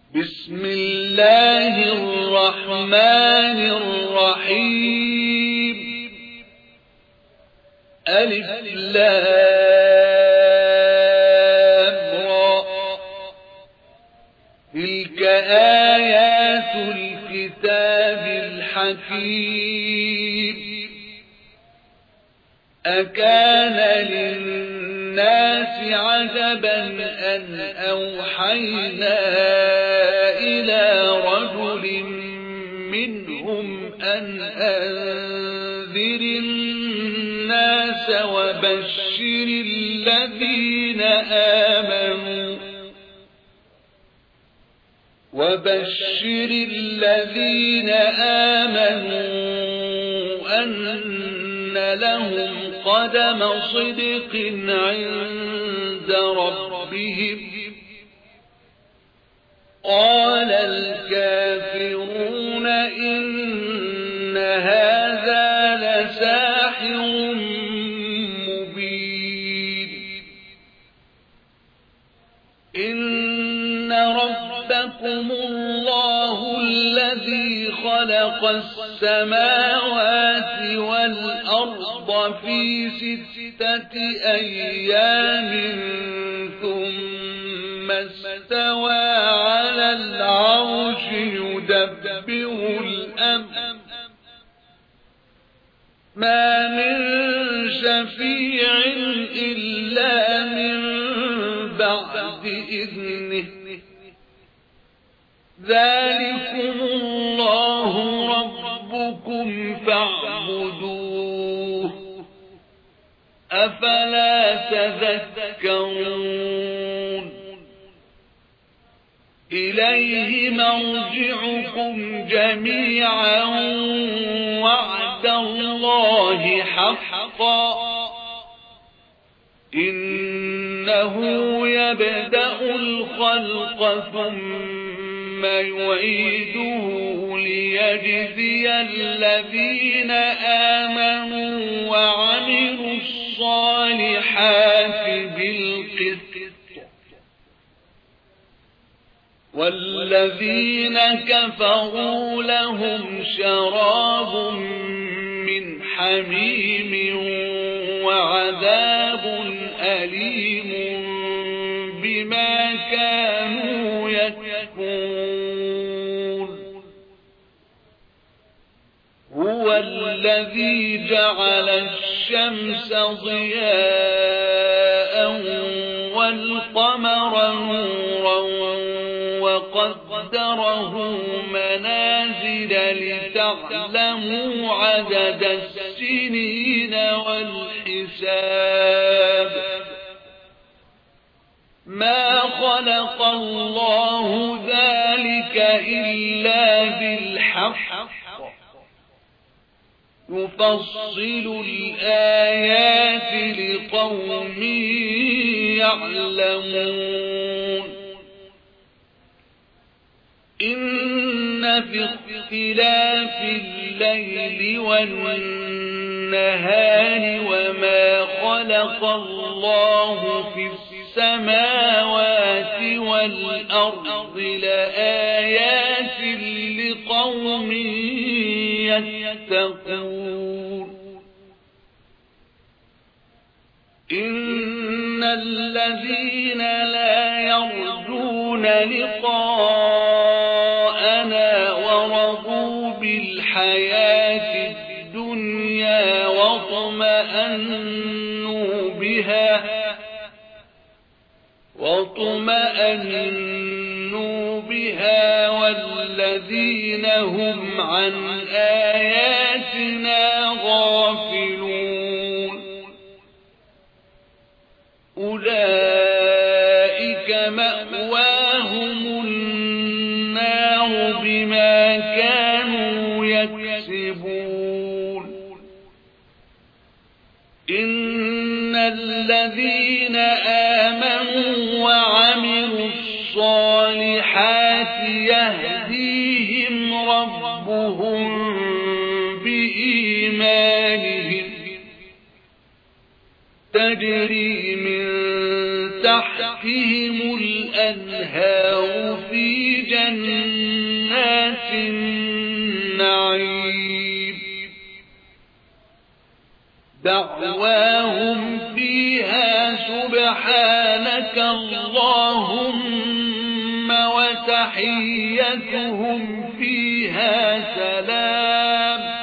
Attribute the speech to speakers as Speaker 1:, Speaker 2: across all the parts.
Speaker 1: بسم الله الرحمن الرحيم. ألف لام را. تلك آيات الكتاب الحكيم. أكان للناس عجبا أن أوحينا إلى رجل منهم أن أنذر الناس وبشر الذين آمنوا أن لهم قدم صدق عند ربهم. قال الكافرون إن هذا لساحر مبين. إن ربكم الله الذي خلق السماوات والأرض في 6 أيام ثم استوى على العرش يدبر الأمر ما من شفيع إلا من بعد إذنه. ذلكم الله ربكم فاعبدوه أفلا تذكرون. إليه مرجعكم جميعا وعد الله حقا. إنه يبدأ الخلق ثم يعيده ليجزي الذين آمنوا وعملوا الصالحات بالقسط والذين كفروا لهم شراب من حميم وعذاب أليم بما كانوا يكفرون. هو الذي جعل الشمس ضياء والقمر نورا وقدره منازل لتعلموا عدد السنين والحساب. ما خلق الله ذلك إلا بالحق يفصل الآيات لقوم يعلمون. إن في اختلاف الليل والنهار وما خلق الله في السماوات والأرض لآيات لقوم يتقون. إن الذين لا يرجون لقاءنا ورضوا بالحياة الدنيا واطمأنوا بها والذين هم عن آياتنا غافلون أولئك مأواهم النار بما كانوا يكسبون. إن الذين آمنوا وعملوا الصالحات يهديهم ربهم بإيمانهم تجري من تحتهم الأنهار في جنات النعيم دعواهم فيها سبحانك اللهم وتحيتهم فيها سلام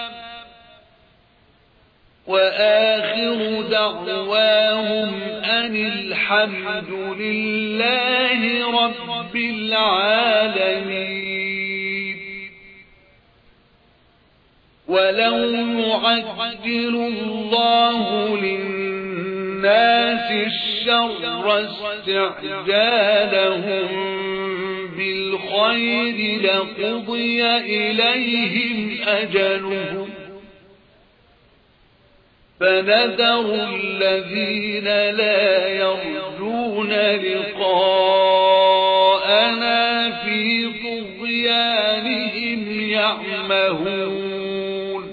Speaker 1: وآخر دعواهم أن الحمد لله رب العالمين. ولو يعجل الله للناس الشر استعجالهم بالخير لقضي إليهم أجلهم فنذر الذين لا يرجون لقاءنا في طغيانهم يعمهون.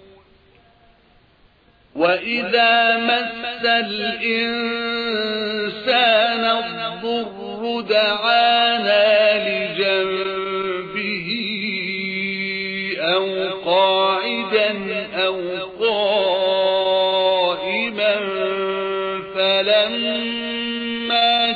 Speaker 1: وإذا مس الإنسان الضر دعانا لجنبه أو قاعدا أو قائما فلما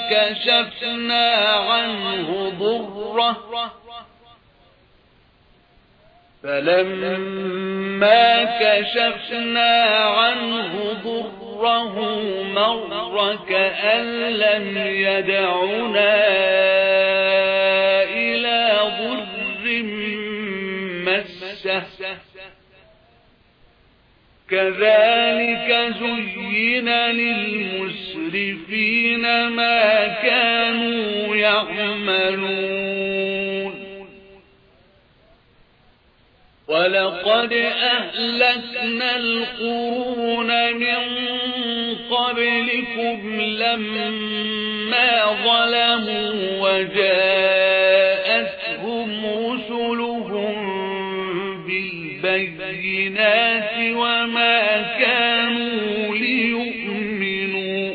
Speaker 1: كشفنا عنه ضره مر كأن لم يدعنا إلى ضر مسه كذلك زين للمسرفين ما كانوا يعملون. ولقد أهلكنا القرون من قبلكم لما ظلموا وجاءتهم رسلهم بالبينات وما كانوا ليؤمنوا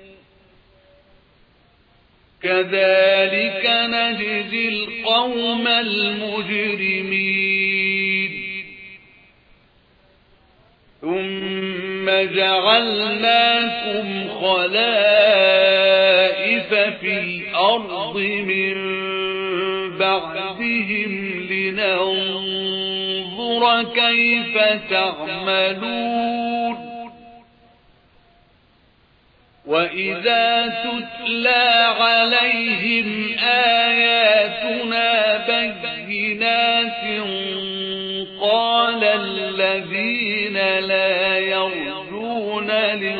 Speaker 1: كذلك نجزي القوم المجرمين. ثم جعلناكم خلائف في الأرض من بعدهم لننظر كيف تعملون. وإذا تتلى عليهم آياتنا بينات قال الذين لا يرجون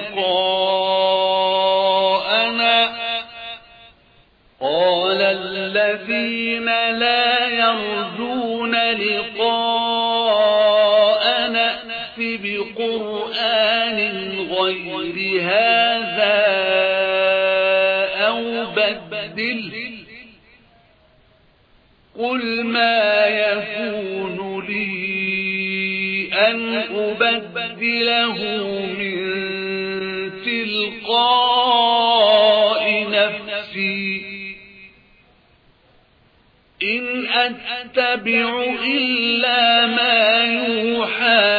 Speaker 1: لقاءنا ائت بقرآن غير هذا أو بدله قل ما يكون لي أن أبدله من تلقاء نفسي إن أتبع إلا ما يوحى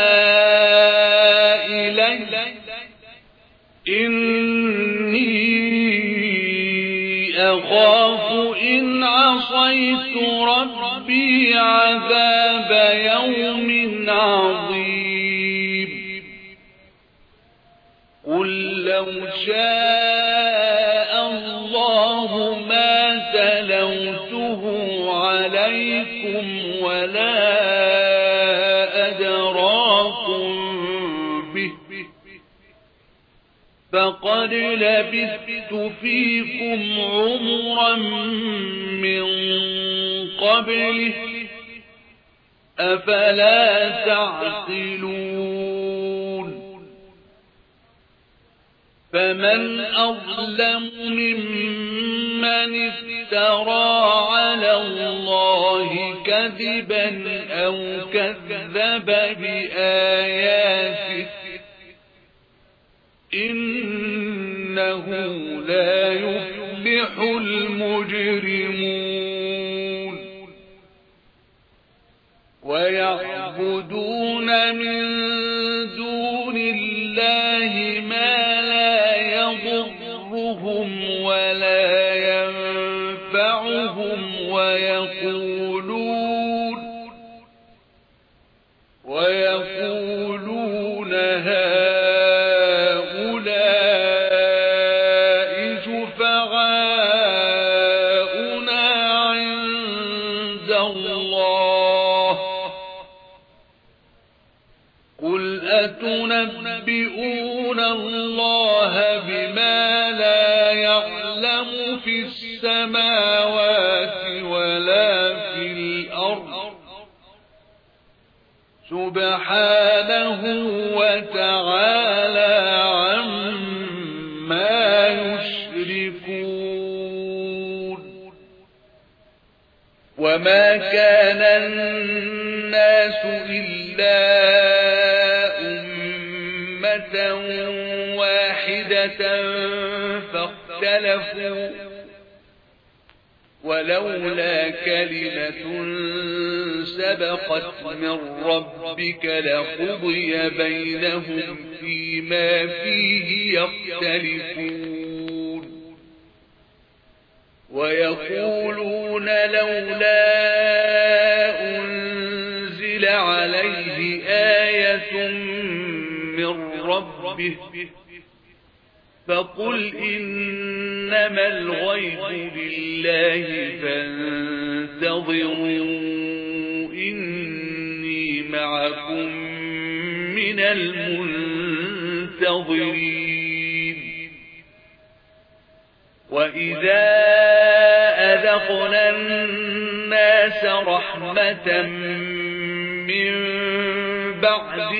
Speaker 1: إلي إني أخاف إن عصيت ربي عذاب يوم عظيم. قل لو شاء الله ما تلوته عليكم ولا أدراكم به فقد لبثت فيكم عمرا من قبله أفلا تعقلون. فمن أظلم ممن افترى على الله كذبا أو كذب بآياته إنه لا يفلح المجرمون. يعبدون من دون الله ما لا يضرهم ولا ينفعهم ويقولون هؤلاء شفعاؤنا عند الله قل أتنبئون الله بما لا يعلم في السماوات ولا في الأرض سبحانه وتعالى عما يشركون وما كان الناس إلا أمة واحدة فاختلفوا ولولا كلمة سبقت من ربك لقضي بينهم فيما فيه يختلفون ويقولون لولا أنزل عليه آية من ربه فقل إنما الغيب لله فانتظروا إني معكم من المنتظرين وإذا أذقنا الناس رحمة من بعد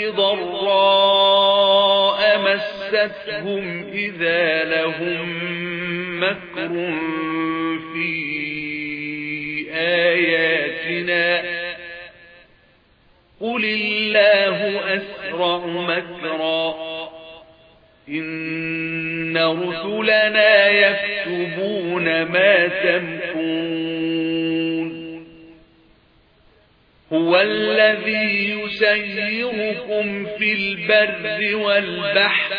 Speaker 1: ضراء مستهم إذا لهم مكر في آياتنا قل الله أسرع مكرا إن رسلنا يكتبون ما تمكرون هو الذي يسيركم في البر والبحر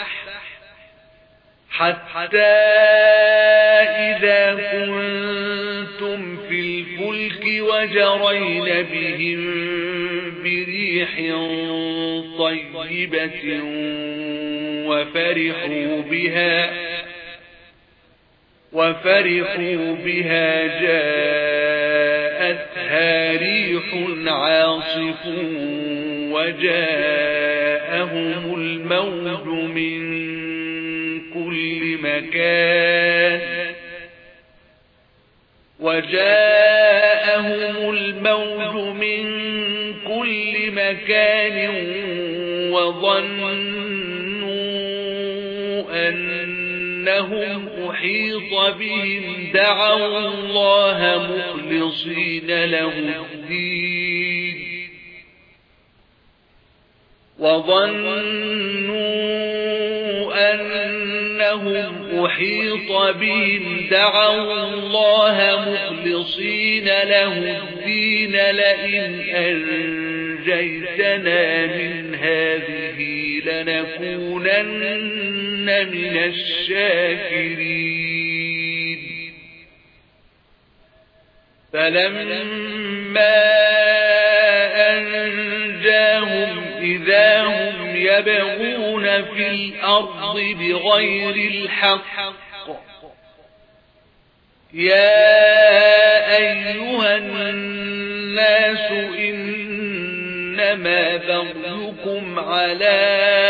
Speaker 1: حتى إذا كنتم في الفلك وجرين بهم بريح طيبة وفرحوا بها جاءتها ريح عاصف وجاءهم الموج من كل مكان وظنوا أنهم أحيط بهم دعوا الله مخلصين له الدين لئن أنجيتنا من هذه لنكونن من الشاكرين فلما أنجاهم إذا هم يبغون في الأرض بغير الحق يا أيها الناس إنما بغيكم على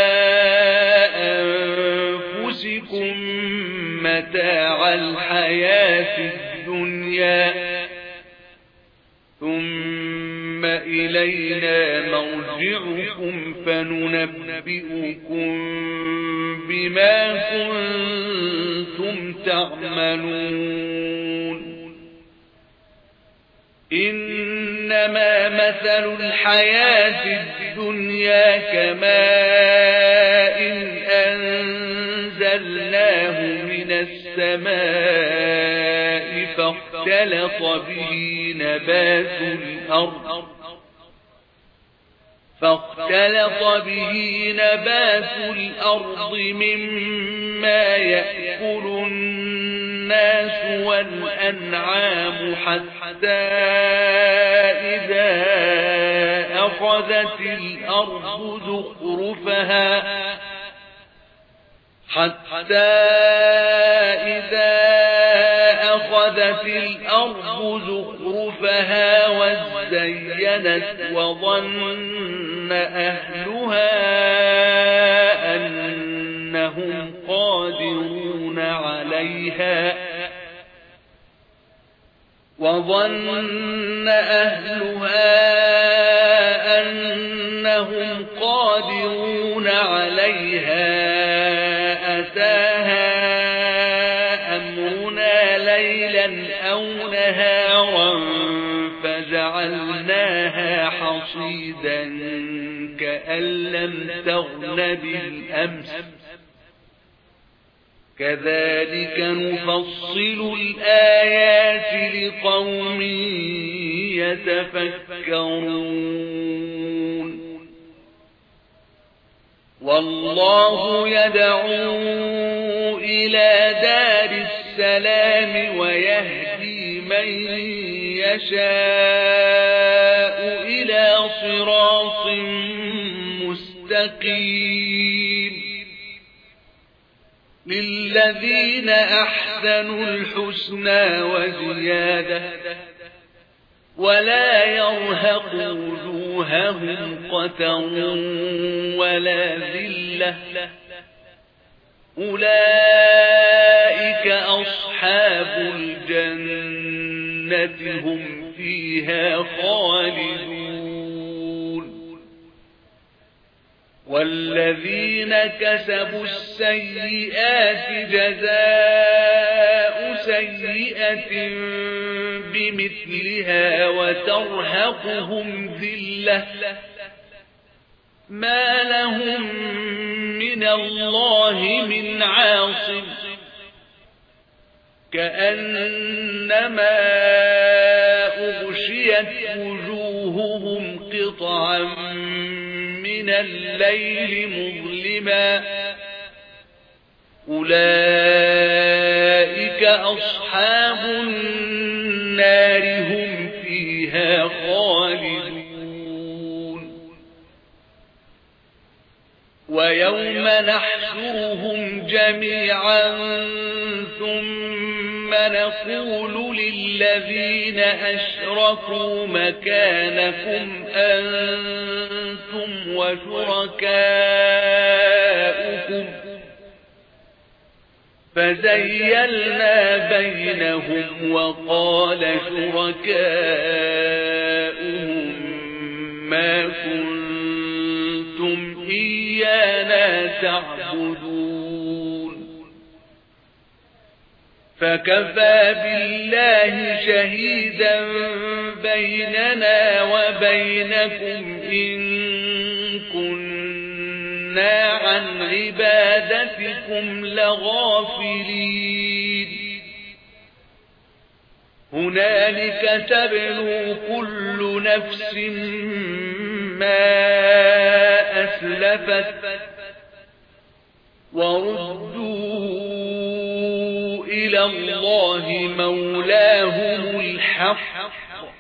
Speaker 1: أنفسكم متاع الحياة الدنيا ثم إلينا مرجعكم فننبئكم بما كنتم تعملون إنما مثل الحياة الدنيا كماء أنزلناه من السماء فاختلط به نبات الأرض فاختلط به نبات الأرض مما يأكل الناس والأنعام حتى إذا أخذت الأرض زخرفها وزينت وظن أهلها أنهم قادرون عليها أتاها أمرنا ليلا أو نهارا فجعلناها حصيدا كأن لم تغن بالأمس كذلك نفصل الآيات لقوم يتفكرون والله يدعو إلى دار السلام ويهدي من يشاء إلى صراط مستقيم للذين أحسنوا الحسنى وزيادة ولا يرهق وجوههم قتر ولا ذلة أولئك أصحاب الجنة هم فيها خالدون والذين كسبوا السيئات جزاء سيئة بمثلها وترهقهم ذلة ما لهم من الله من عاصم كأنما أغشيت وجوههم قطعا من الليل مظلما أولئك أصحاب النار هم فيها خالدون ويوم نحشرهم جميعا ثم نقول للذين أشركوا مكانكم أنتم وشركاؤكم فزيلنا بينهم وقال شركاؤهم ما كنتم إيانا تعبدون فكفى بالله شهيدا بيننا وبينكم إن كنا عن عبادتكم لغافلين هنالك تبلو كل نفس ما أسلفت وردوا إلى الله مولاهم الحق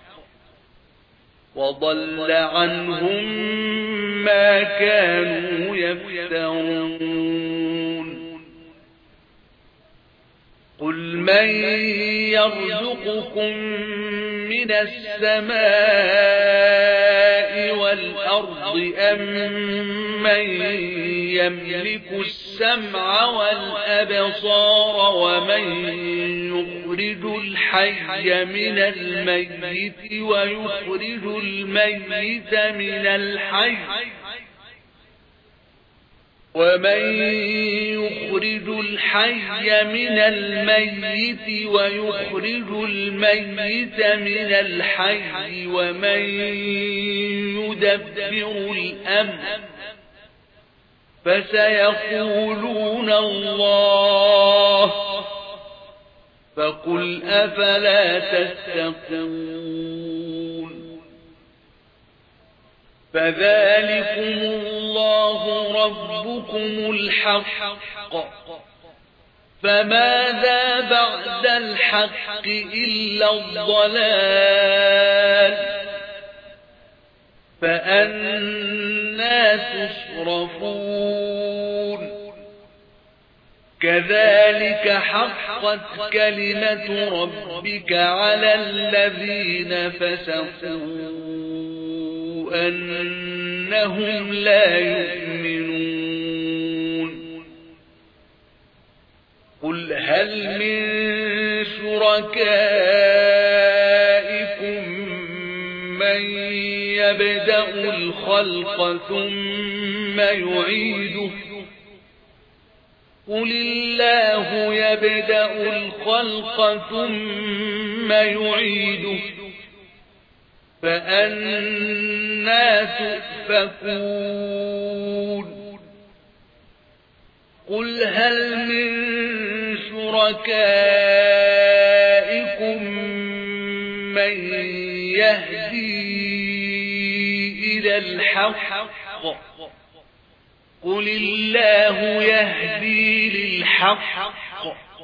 Speaker 1: وضل عنهم ما كانوا يفترون قل من يرزقكم من السماء والأرض أم من يملك السمع والأبصار ومن يخرج الحي من الميت ويخرج الميت من الحي ومن يخرج الحي من الميت ويخرج الميت من الحي ومن يدبر الأمر فسيقولون الله فقل أفلا تتقون فذلكم الله ربكم الحق، فماذا بعد الحق إلا الضلال، فأنى تصرفون. كذلك حقت كلمة ربك على الذين فسقوا أنهم لا يؤمنون. قل هل من شركائكم من يبدأ الخلق ثم يعيده؟ قل الله يبدأ الخلق ثم يعيده، فأنى تؤفكون. قل هل من شركائكم من يهدي إلى الحق؟ قل الله يهدي للحق،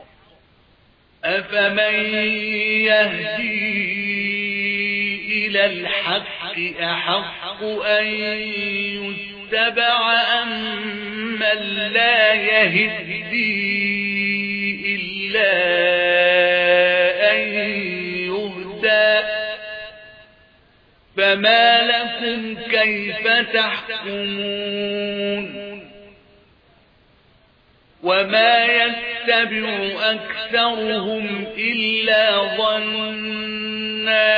Speaker 1: أفمن يهدي إلى الحق أحق أن يتبع أم من لا يهدي إلا أن يهدى؟ فما لكم كيف تحكمون؟ وما يتبع أكثرهم إلا ظنا،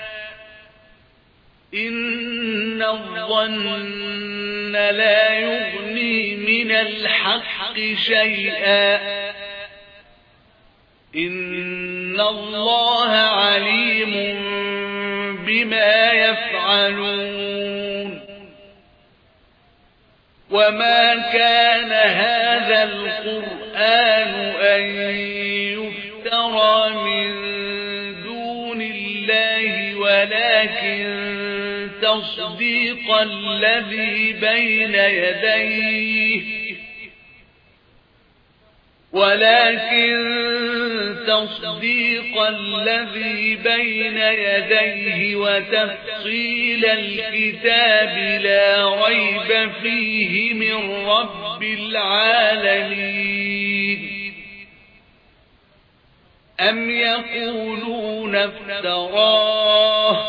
Speaker 1: إن الظن لا يغني من الحق شيئا، إن الله عليم بما يفعلون. وما كان هذا القرآن أن يفترى من دون الله، ولكن تصديق الذي بين يديه وتفصيل الكتاب لا ريب فيه من رب العالمين. أم يقولون افتراه؟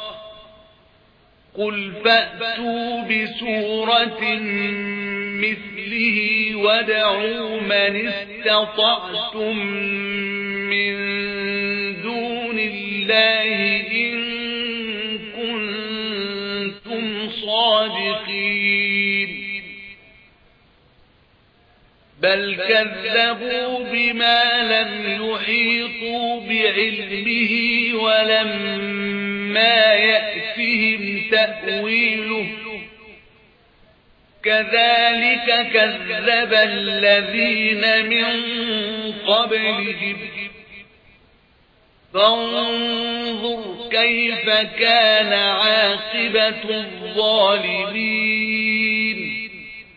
Speaker 1: قل فأتوا بسورة مثله وادعوا من استطعتم من دون الله إن كنتم صادقين. بل كذبوا بما لم يحيطوا بعلمه ولما يأتهم تأويله، كذلك كذب الذين من قبلهم، فانظر كيف كان عاقبة الظالمين.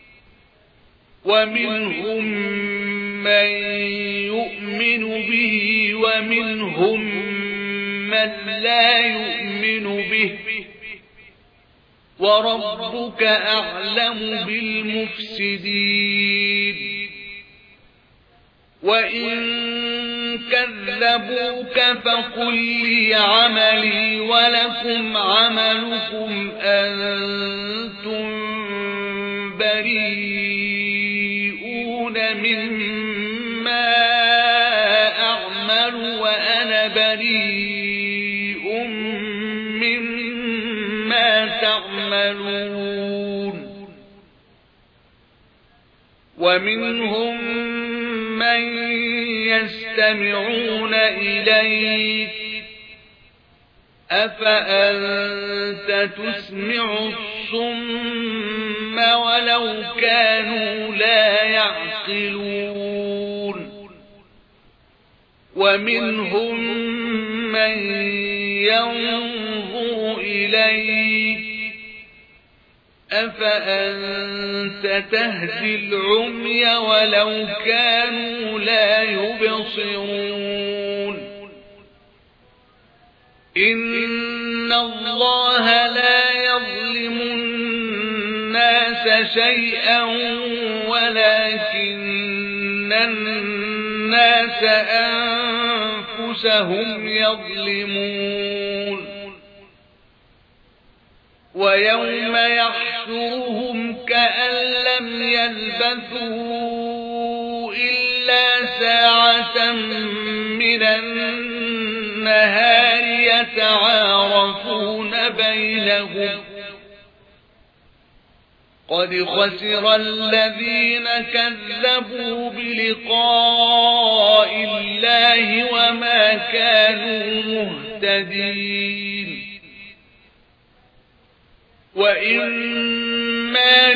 Speaker 1: ومنهم من يؤمن به ومنهم من لا يؤمن به، وربك أعلم بالمفسدين. وإن كذبوك فقل لي عملي ولكم عملكم أنتم بريئون مما أعمل وأنا بريء مما تعملون. ومنهم من يستمعون إليك، أفأنت تسمع الصم ولو كانوا لا يعقلون. ومنهم من ينظر إليك، أفأنت تهدي العمي ولو كانوا لا يبصرون إن الله لا يظلم الناس شيئا ولكن الناس أنفسهم يظلمون ويوم يحشرهم كأن لم يلبثوا إلا ساعة من النهار يتعارفون بينهم قد خسر الذين كذبوا بلقاء الله وما كانوا مهتدين وإما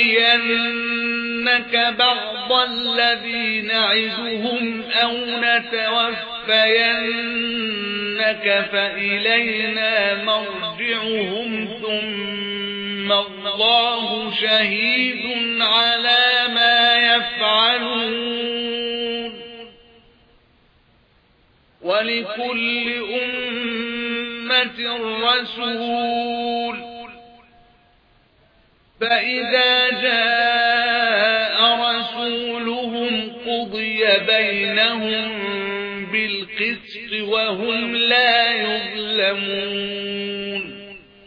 Speaker 1: نرينك بعض الذي نعدهم أو نتوفينك فإلينا مرجعهم ثم الله شهيد على ما يفعلون ولكل أمة رسول فإذا جاء رسولهم قضي بينهم بالقسط وهم لا يظلمون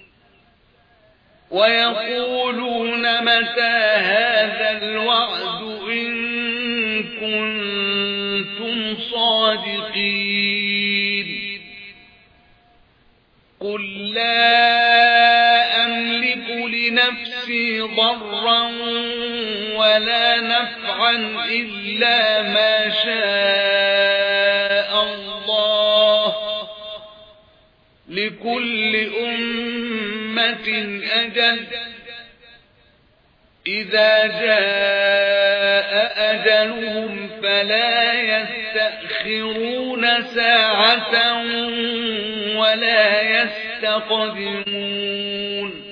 Speaker 1: ويقولون متى هذا الوعد إن كنتم صادقين قل لا أملك لنفسي ضرا ولا نفعا إلا ما شاء الله لكل أمة أجل إذا جاء أجلهم فلا يستأخرون ساعة ولا يستقدمون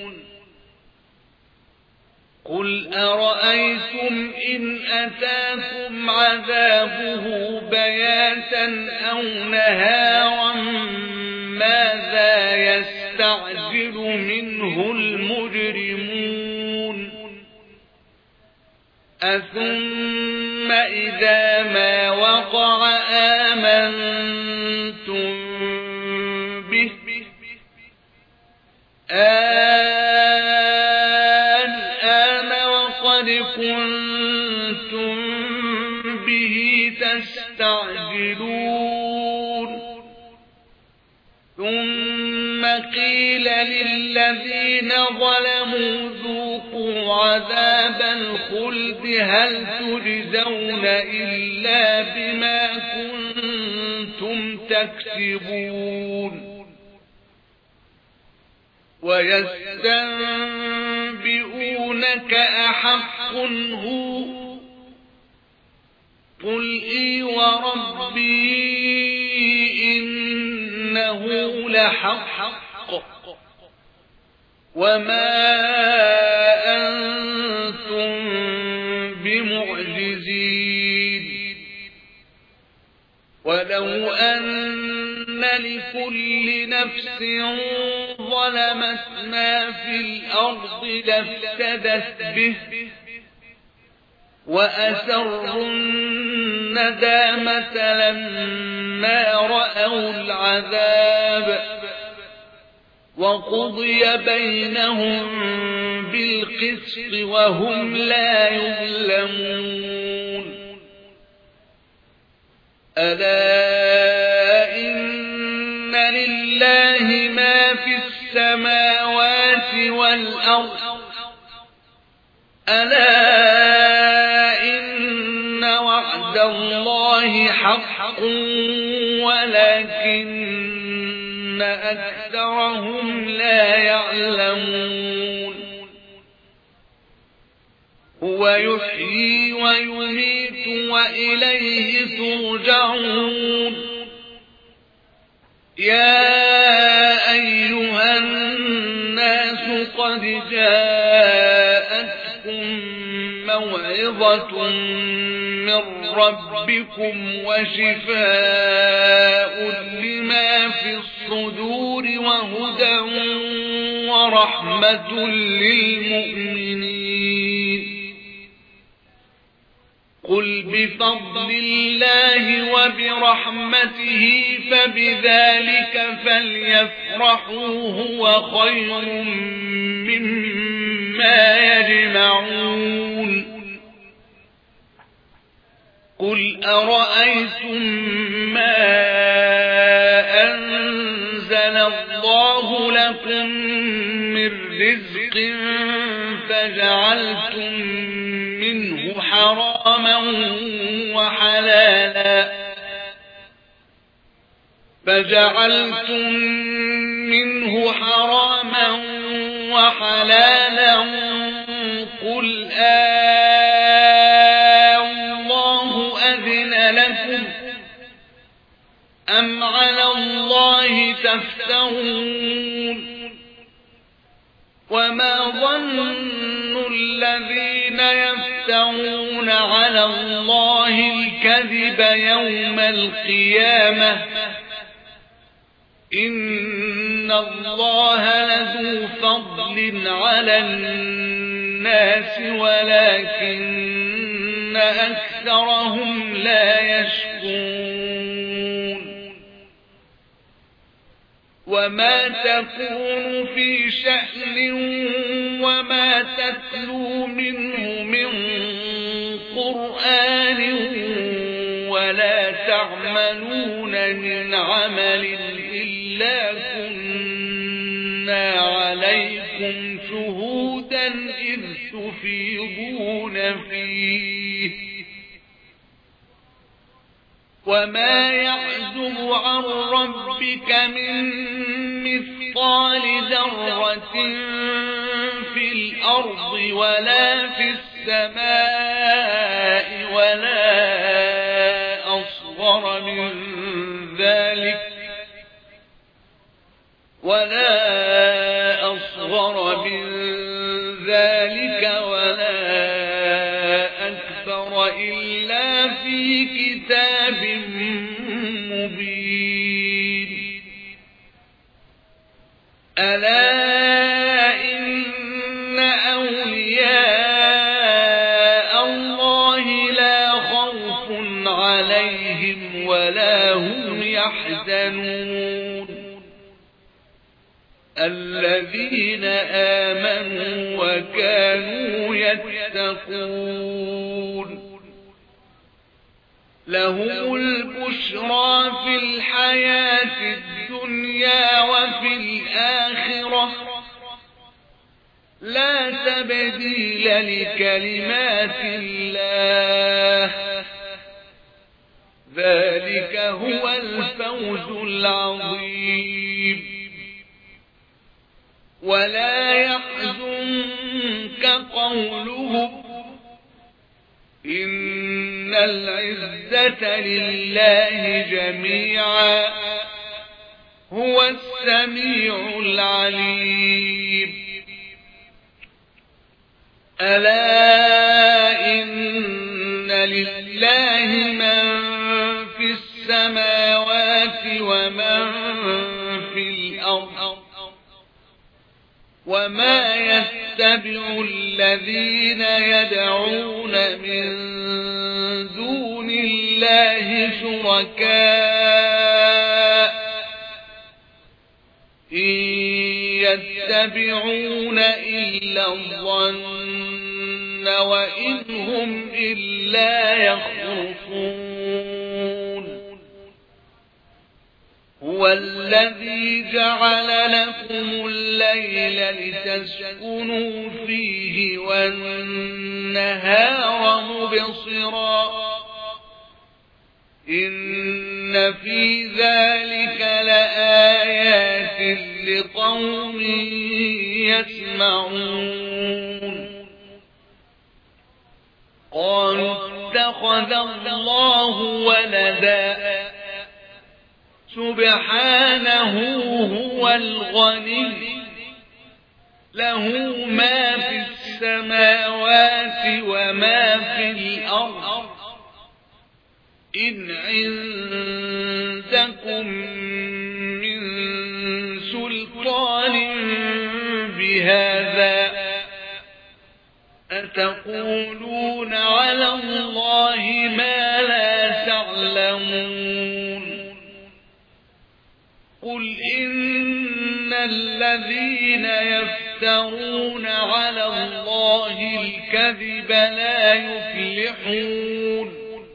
Speaker 1: قل أرأيتم إن أتاكم عذابه بياتا أو نهارا ماذا يستعجل منه المجرمون أثم إذا ما وقع آمنتم به الآن وقد كنتم به تستعجلون ثم قيل للذين ظلموا ذوقوا عذاب الخلد هل تجزون إلا بما كنتم تكسبون ويستنبئونك أحق هو قل إي وربي إنه لحق وما أنتم بمعجزين ولو أن لكل نفس ظلمت ما في الأرض لافتدت به وأسروا الندامة لما رأوا العذاب وقضي بينهم بالقسط وهم لا يظلمون ألا إن لله ما في السماوات والأرض ألا إن وعد الله حق ولكن أكثرهم لا يعلمون هو يحيي ويميت وإليه ترجعون يا أيها الناس قد جاءتكم موعظة من ربكم وشفاء لما في الصدور وهدى ورحمة للمؤمنين قل بفضل الله وبرحمته فبذلك فليفرحوا هو خير مما يجمعون قل أرأيتم ما أنزل الله لكم من رزق فجعلتم منه حراما وحلالا قل الله أذن لكم أم على الله تفترون وما ظن الذين يفترون على الله الكذب يوم القيامة إن الله لذو فضل على الناس ولكن أكثرهم لا يشكرون وما تكون في شأن وما تتلو منه من قرآن ولا تعملون من عمل إلا كنا عليكم شهودا إذ تفيضون فيه وما يعزب عن ربك من مثقال ذرة في الأرض ولا في السماء ولا أصغر من ذلك ولا أكثر إلا في كتاب مبين ألا إن أولياء الله لا خوف عليهم ولا هم يحزنون الذين آمنوا وكانوا يتقون لهم البشرى في الحياة الدنيا وفي الآخرة لا تبديل لكلمات الله ذلك هو الفوز العظيم ولا يحزنك قولهم إن العزة لله جميعا هو السميع العليم ألا إن لله من في السماوات ومن في الأرض وما يتبع الذين يدعون من دون الله شركاء إن يتبعون إلا الظن وإن هم إلا يخرصون هو الذي جعل لكم الليل لتسكنوا فيه والنهار مبصرا إن في ذلك لآيات لقوم يسمعون قالوا اتخذ الله ولدا سبحانه هو الغني له ما في السماوات وما في الأرض إن عندكم من سلطان بهذا أتقولون على الله ما لا تعلمون قل إن الذين يفترون على الله الكذب لا يفلحون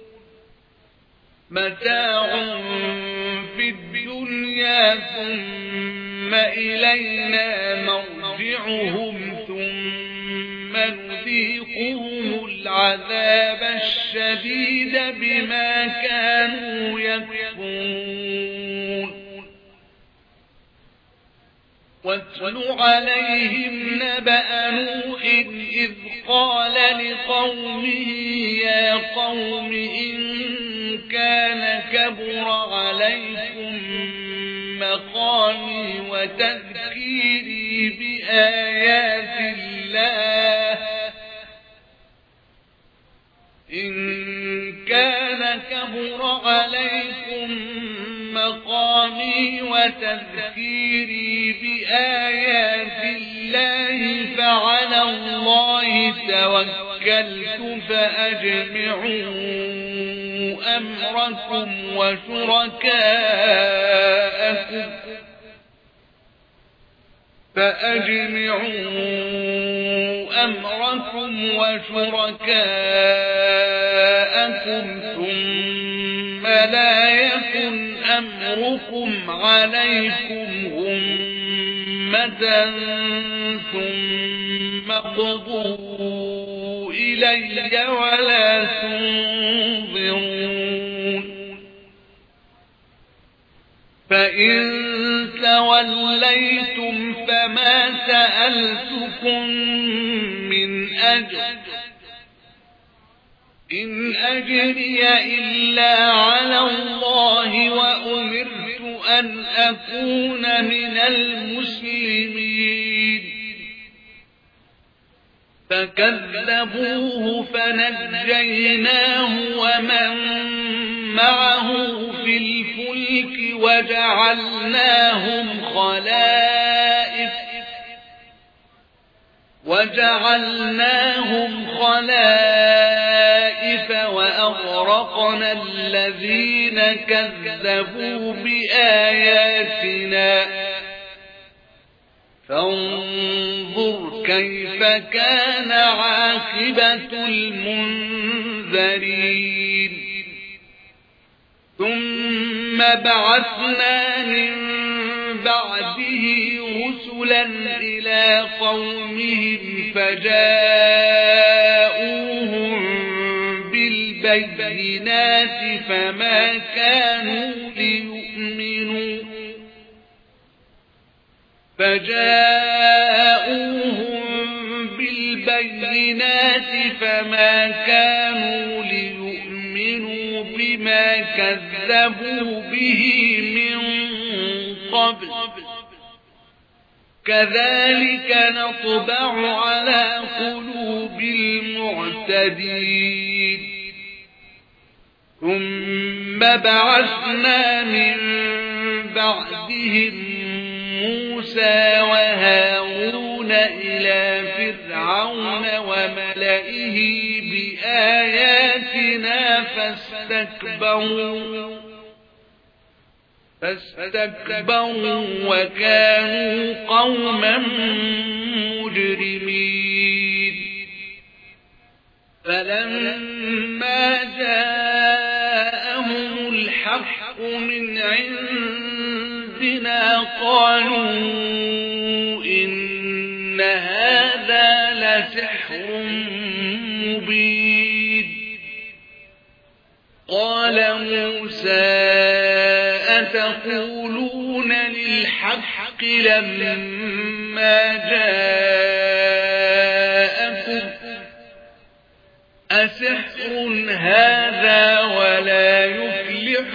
Speaker 1: متاع في الدنيا ثم إلينا مرجعهم ثم نذيقهم العذاب الشديد بما كانوا يكفرون واتل عليهم نبأ نوح إذ قال لقومه يا قوم إن كان كبر عليكم مقامي وتذكيري بآيات الله إن كان كبر عليكم مقامي وتذكيري بآيات الله فعلى الله توكلت فأجمعوا أمركم وشركاءكم ثم لا يكن أمركم عليكم غمة ثم اقضوا إلي ولا تنظرون فإن توليتم فما سألتكم من أجر إن أجري إلا على الله وأمرت أن أكون من المسلمين فكذبوه فنجيناه ومن معه في الفلك وجعلناهم خلائف وأغرقنا الذين كذبوا بآياتنا فانظر كيف كان عاقبة المنذرين ثم بعثنا من بعده رسلا إلى قومهم فجاءوهم بالبينات فما كانوا ليؤمنوا بما كذبوا به من قبل كذلك نطبع على قلوب المعتدين ثم بعثنا من بعدهم موسى وهارون إلى فرعون وملئه بآياتنا فاستكبروا وكانوا قوما مجرمين فلما جاءهم الحق من عندنا قالوا إن هذا لسحر مبين قال موسى أتقولون للحق لما جاءكم أسحر هذا ولا يفلح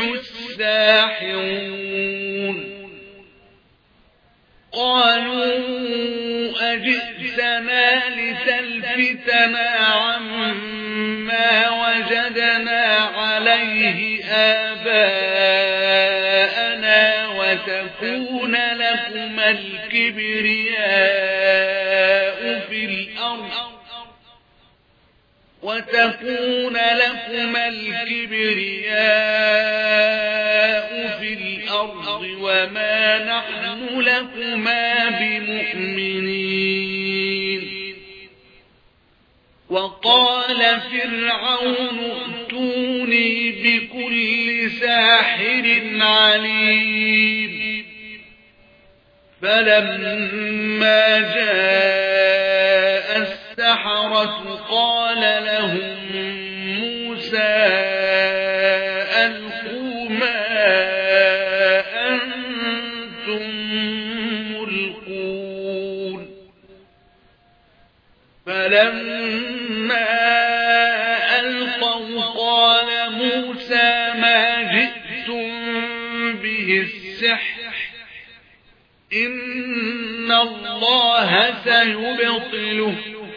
Speaker 1: الساحرون قالوا جئتنا لتلفتنا عما وجدنا عليه آباءنا وتكون لكما الكبرياء في الأرض وما نحن لكما بمؤمنين. وقال فرعون ائتوني بكل ساحر عليم. فلما جاء السحرة قال لهم موسى ألقوا ما أنتم ملقون. فلما ألقوا قال موسى ما جئتم به السحر إن الله سيبطله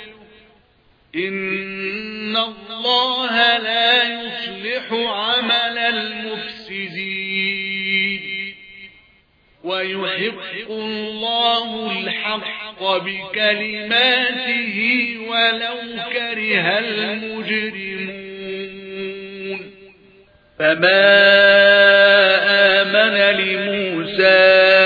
Speaker 1: إن الله لا يصلح عمل المفسدين ويحق الله الحق بكلماته ولو كره المجرمون. فما آمن لموسى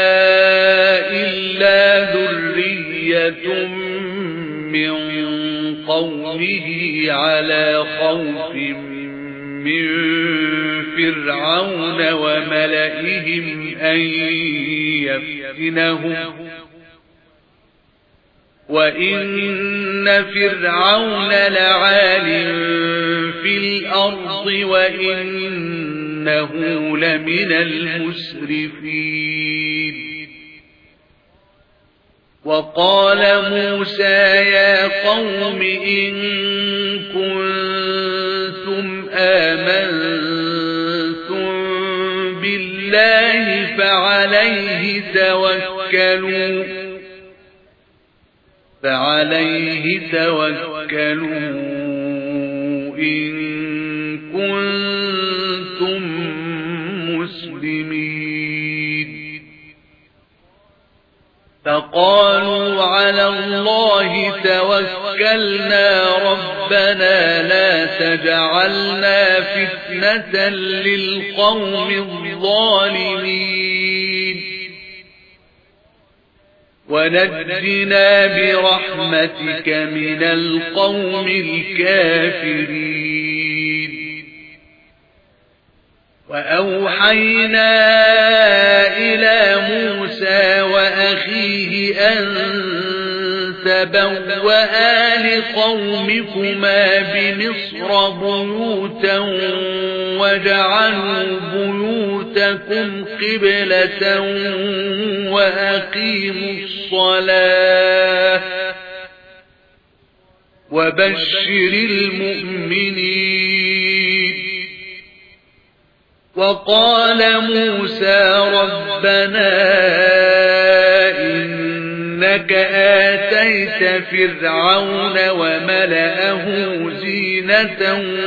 Speaker 1: إلا ذرية من قومه على خوف من فرعون وملئهم أن يفتنهم وإن فرعون لعال في الأرض وإنه لمن المسرفين. وقال موسى يا قوم إن كنتم آمنتم بالله فعليه توكلوا إن كنتم مسلمين. فقالوا على الله توكلنا ربنا لا تجعلنا فتنة للقوم الظالمين ونجنا برحمتك من القوم الكافرين. وأوحينا إلى موسى وأخيه أن تبوأ لقومكما بمصر بيوتا وجعلوا بيوتكم قبلة وأقيموا الصلاة وبشر المؤمنين. وقال موسى ربنا إنك آتيت فرعون وملأه زينة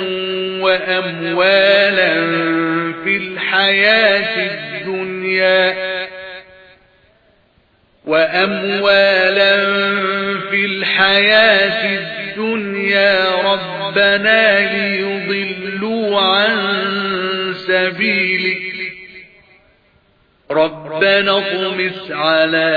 Speaker 1: وأموالا في الحياة الدنيا ربنا ليضلوا عن سبيلك ربنا اطمس على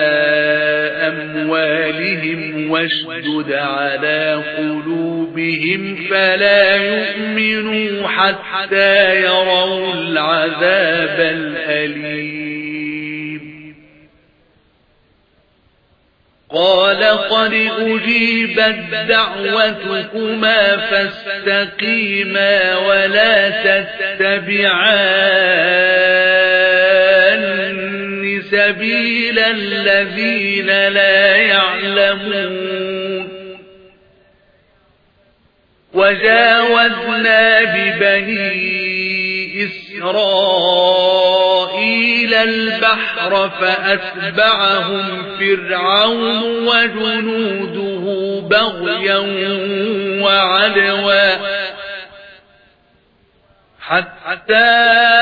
Speaker 1: أموالهم واشدد على قلوبهم فلا يؤمنوا حتى يروا العذاب الأليم. قال قد أجيبت دعوتكما فاستقيما ولا تتبعان سبيل الذين لا يعلمون. وجاوزنا ببني إسرائيل إسرائيل البحر فأتبعهم فرعون وجنوده بغيا وعدوا حتى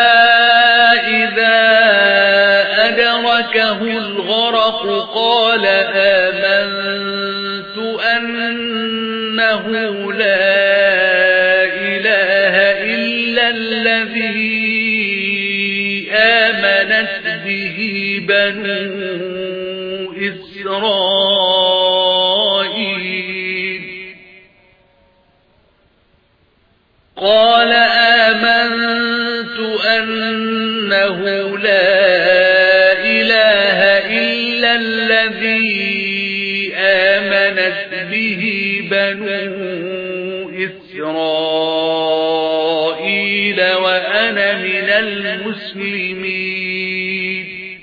Speaker 1: إذا أدركه الغرق قال آمنت أنه لا إله إلا الذي آمنت به بنو إسرائيل قال آمنت أنه لا إله إلا الذي آمنت به بنو إسرائيل وأنا من المسلمين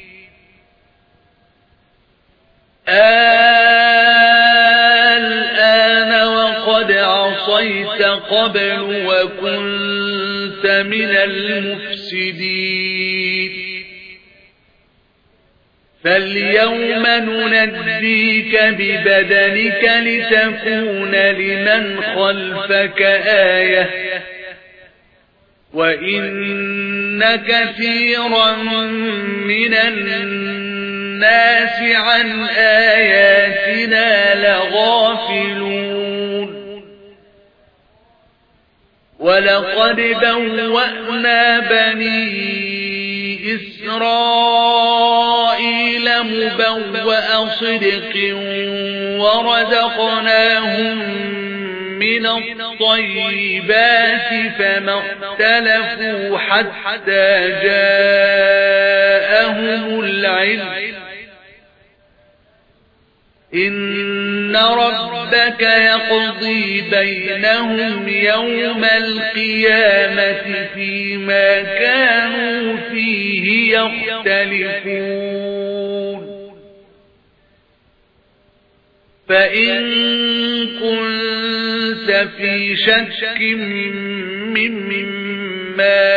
Speaker 1: الآن وقد عصيت قبل وكنت من المفسدين فاليوم ننجيك ببدنك لتكون لمن خلفك آية وإن كثيرا من الناس عن آياتنا لغافلون ولقد بوأنا بني إسرائيل مبوأ صدق ورزقناهم من الطيبات فما اختلفوا حتى جاءهم العلم إن ربك يقضي بينهم يوم القيامة فيما كانوا فيه يختلفون فإن كنت في شك مما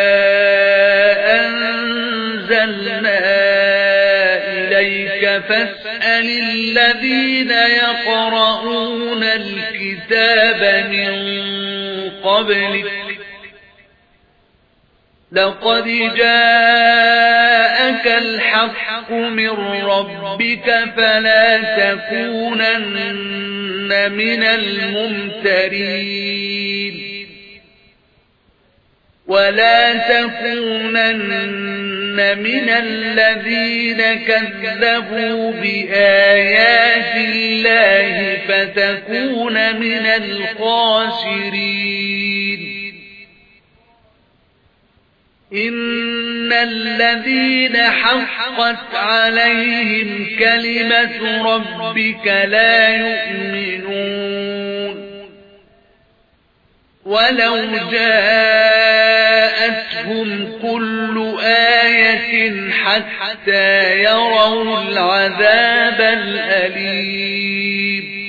Speaker 1: أنزلنا إليك فاسأل الذين يقرؤون الكتاب من قبلك لقد جاءك الحق من ربك فلا تكونن من الممترين ولا تكونن من الذين كذبوا بآيات الله فتكون من الخاسرين إن الذين حقت عليهم كلمة ربك لا يؤمنون ولو جاءتهم كل آية حتى يروا العذاب الأليم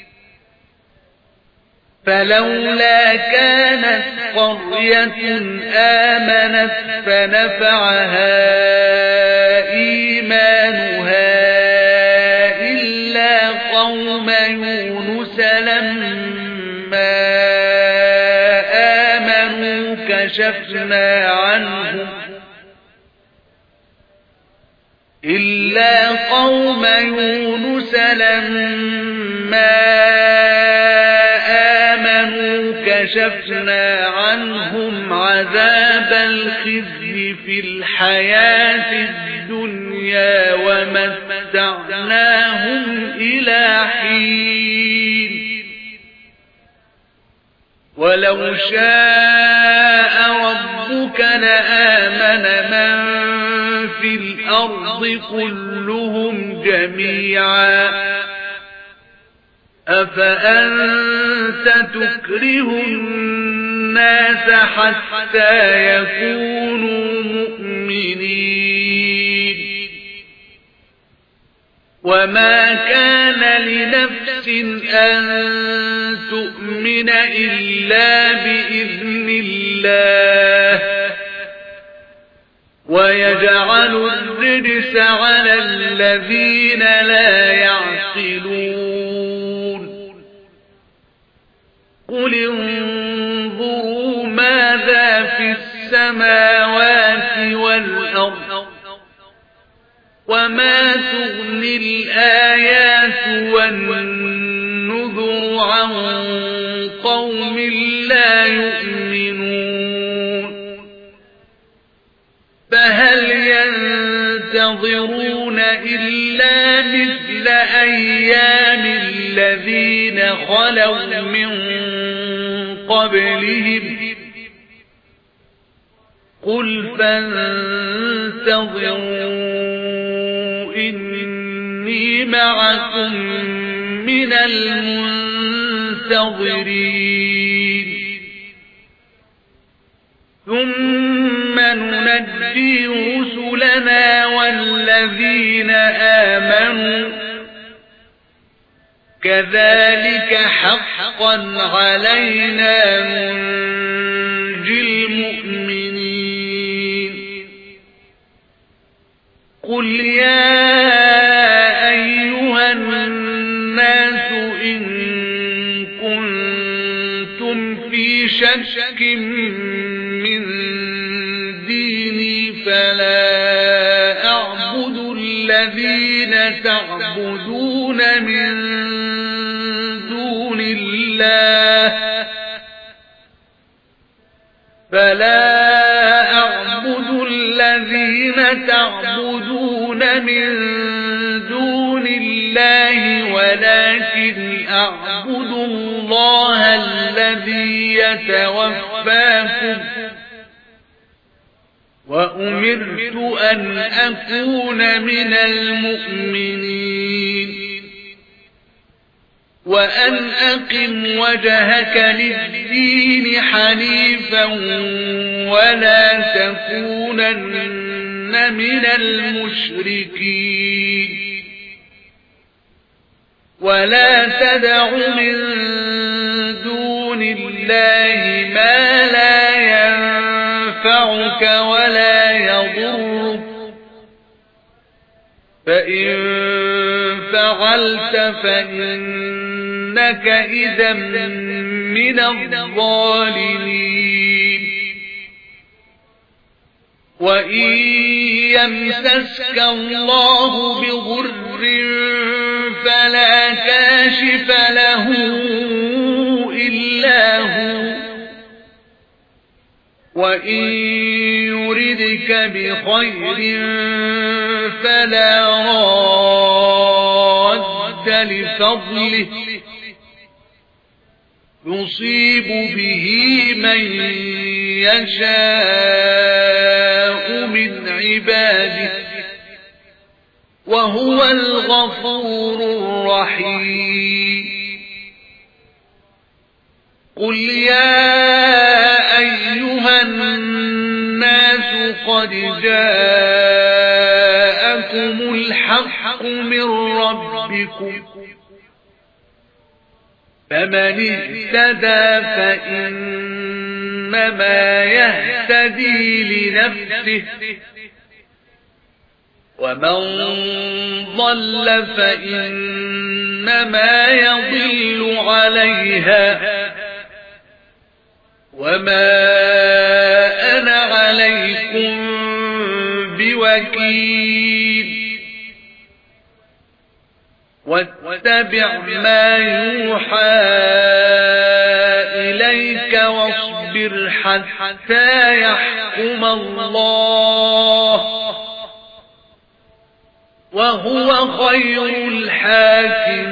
Speaker 1: فلولا كانت قرية آمنت فنفعها إيمانها إلا قوم يونس لما آمنوا كشفنا عنهم عذاب الخزي في الحياة الدنيا ومتعناهم إلى حين ولو شاء ربك لآمن من في الأرض كلهم جميعا أفأنت تكره الناس حتى يكونوا مؤمنين وما كان لنفس أن تؤمن إلا بإذن الله ويجعل الرجس على الذين لا يعقلون قل انظروا ماذا في السماوات والأرض وما تغني الآيات والنذر عن قوم لا يؤمنون فهل ينتظرون إلا مثل أيام الذين خلوا من قبلهم قل فانتظروا إني معكم من المنتظرين ثم ننجي رسلنا والذين آمنوا كذلك حقا علينا ننجي المؤمنين قل يا أيها الناس إن كنتم في شك من ديني فلا أعبد الذين تعبدون من دون الله ولكن أعبد الله الذي يتوفاكم وأمرت أن أكون من المؤمنين وأن أقم وجهك للدين حنيفا ولا تكونن من المشركين ولا تدع من دون الله ما لا ينفعك ولا يضرك فإن فعلت فإنك إذا من الظالمين وإن يمسسك الله بضر فلا كاشف له إلا هو وإن يردك بخير فلا راد لفضله يصيب به من يشاء من عباده وهو الغفور الرحيم قل يا أيها الناس قد جاءكم الحق من ربكم فمن اهتدى فإنما يهتدي لنفسه ومن ضل فإنما يضل عليها وما أنا عليكم بوكيل واتبع ما يوحى إليك واصبر حتى يحكم الله وهو خير الحاكمين